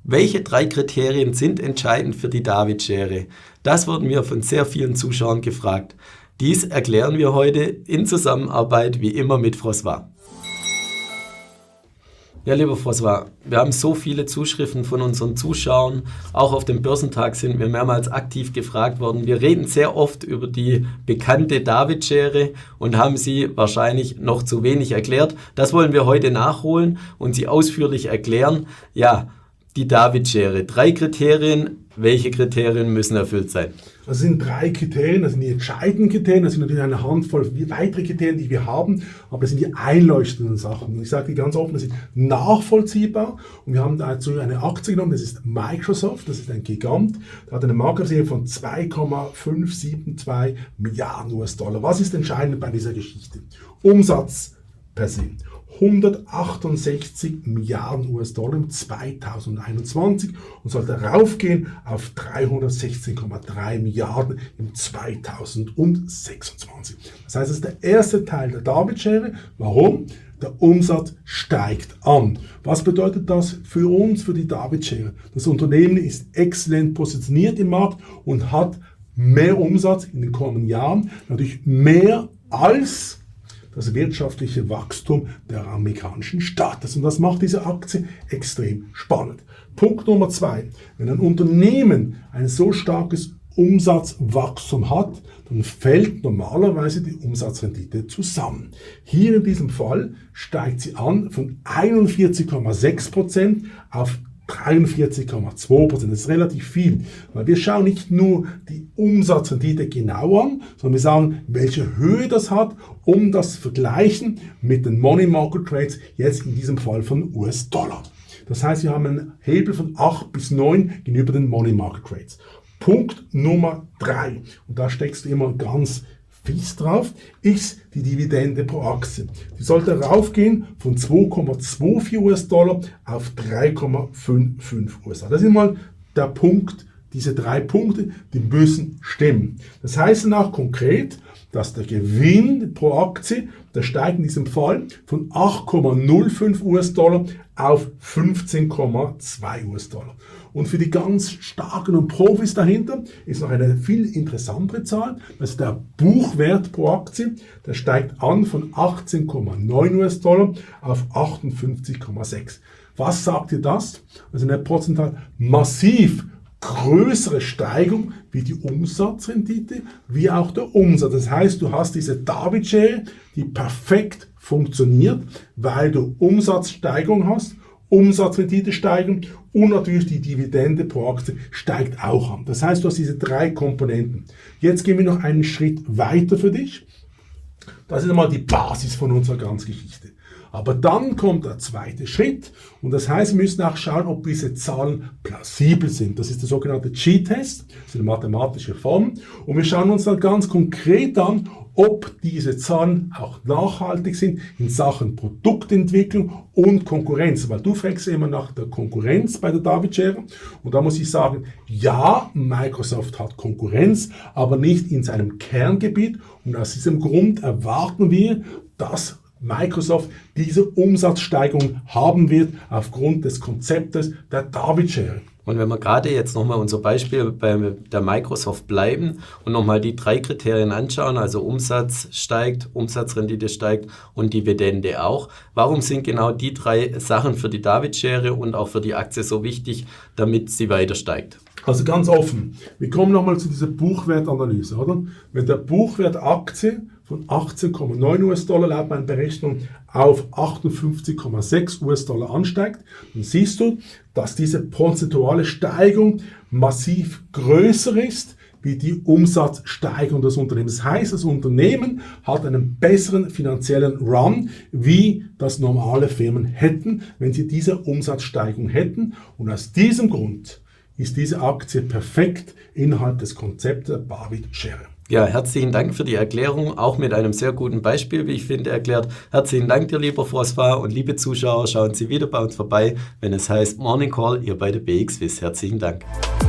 Welche 3 Kriterien sind entscheidend für die David-Schere? Das wurden wir von sehr vielen Zuschauern gefragt. Dies erklären wir heute in Zusammenarbeit wie immer mit François. Ja, lieber François, wir haben so viele Zuschriften von unseren Zuschauern. Auch auf dem Börsentag sind wir mehrmals aktiv gefragt worden. Wir reden sehr oft über die bekannte David-Schere und haben sie wahrscheinlich noch zu wenig erklärt. Das wollen wir heute nachholen und sie ausführlich erklären. Ja, die David-Schere. 3 Kriterien. Welche Kriterien müssen erfüllt sein? Das sind 3 Kriterien, das sind die entscheidenden Kriterien, das sind natürlich eine Handvoll weitere Kriterien, die wir haben, aber das sind die einleuchtenden Sachen. Und ich sage dir ganz offen, das ist nachvollziehbar und wir haben dazu eine Aktie genommen, das ist Microsoft, das ist ein Gigant, der hat eine Marktkapitalisierung von 2,572 Milliarden US-Dollar. Was ist entscheidend bei dieser Geschichte? Umsatz per se. 168 Milliarden US-Dollar im 2021 und sollte raufgehen auf 316,3 Milliarden im 2026. Das heißt, das ist der erste Teil der David-Schere. Warum? Der Umsatz steigt an. Was bedeutet das für uns, für die David-Schere? Das Unternehmen ist exzellent positioniert im Markt und hat mehr Umsatz in den kommenden Jahren, natürlich mehr als das wirtschaftliche Wachstum der amerikanischen Staates. Und das macht diese Aktie extrem spannend. Punkt Nummer 2. Wenn ein Unternehmen ein so starkes Umsatzwachstum hat, dann fällt normalerweise die Umsatzrendite zusammen. Hier in diesem Fall steigt sie an von 41,6% auf 43,2%. Das ist relativ viel, weil wir schauen nicht nur die Umsatzrendite genau an, sondern wir sagen, welche Höhe das hat, um das zu vergleichen mit den Money Market Rates, jetzt in diesem Fall von US-Dollar. Das heißt, wir haben einen Hebel von 8 bis 9 gegenüber den Money Market Rates. Punkt Nummer 3, und da steckst du immer ganz fies drauf, ist die Dividende pro Aktie. Die sollte raufgehen von 2,24 US-Dollar auf 3,55 US-Dollar. Das ist mal der Punkt, diese 3 Punkte, die müssen stimmen. Das heißt danach konkret, dass der Gewinn pro Aktie, der steigt in diesem Fall von 8,05 US-Dollar auf 15,2 US-Dollar. Und für die ganz starken und Profis dahinter ist noch eine viel interessantere Zahl, das ist der Buchwert pro Aktie, der steigt an von 18,9 US-Dollar auf 58,6. Was sagt dir das? Also eine prozentual massiv größere Steigung wie die Umsatzrendite, wie auch der Umsatz. Das heißt, du hast diese David-Schere, die perfekt funktioniert, weil du Umsatzsteigerung hast, Umsatzrendite steigen und natürlich die Dividende pro Aktie steigt auch an. Das heißt, du hast diese 3 Komponenten. Jetzt gehen wir noch einen Schritt weiter für dich. Das ist einmal die Basis von unserer ganzen Geschichte. Aber dann kommt der zweite Schritt und das heißt, wir müssen auch schauen, ob diese Zahlen plausibel sind. Das ist der sogenannte G-Test, das ist eine mathematische Form und wir schauen uns dann ganz konkret an, ob diese Zahlen auch nachhaltig sind in Sachen Produktentwicklung und Konkurrenz. Weil du fragst immer nach der Konkurrenz bei der David-Schere und da muss ich sagen, ja, Microsoft hat Konkurrenz, aber nicht in seinem Kerngebiet und aus diesem Grund erwarten wir, dass Microsoft diese Umsatzsteigerung haben wird aufgrund des Konzeptes der David-Schere. Und wenn wir gerade jetzt nochmal unser Beispiel bei der Microsoft bleiben und nochmal die 3 Kriterien anschauen, also Umsatz steigt, Umsatzrendite steigt und Dividende auch. Warum sind genau die 3 Sachen für die David-Schere und auch für die Aktie so wichtig, damit sie weiter steigt? Also ganz offen, wir kommen nochmal zu dieser Buchwertanalyse, oder? Wenn der Buchwert Aktie von 18,9 US-Dollar laut meiner Berechnung auf 58,6 US-Dollar ansteigt, dann siehst du, dass diese prozentuale Steigung massiv größer ist wie die Umsatzsteigerung des Unternehmens. Das heißt, das Unternehmen hat einen besseren finanziellen Run, wie das normale Firmen hätten, wenn sie diese Umsatzsteigerung hätten. Und aus diesem Grund ist diese Aktie perfekt innerhalb des Konzepts der David-Schere. Ja, herzlichen Dank für die Erklärung, auch mit einem sehr guten Beispiel, wie ich finde, erklärt. Herzlichen Dank dir, lieber François, und liebe Zuschauer, schauen Sie wieder bei uns vorbei, wenn es heißt Morning Call, ihr bei der BXWISS. Herzlichen Dank.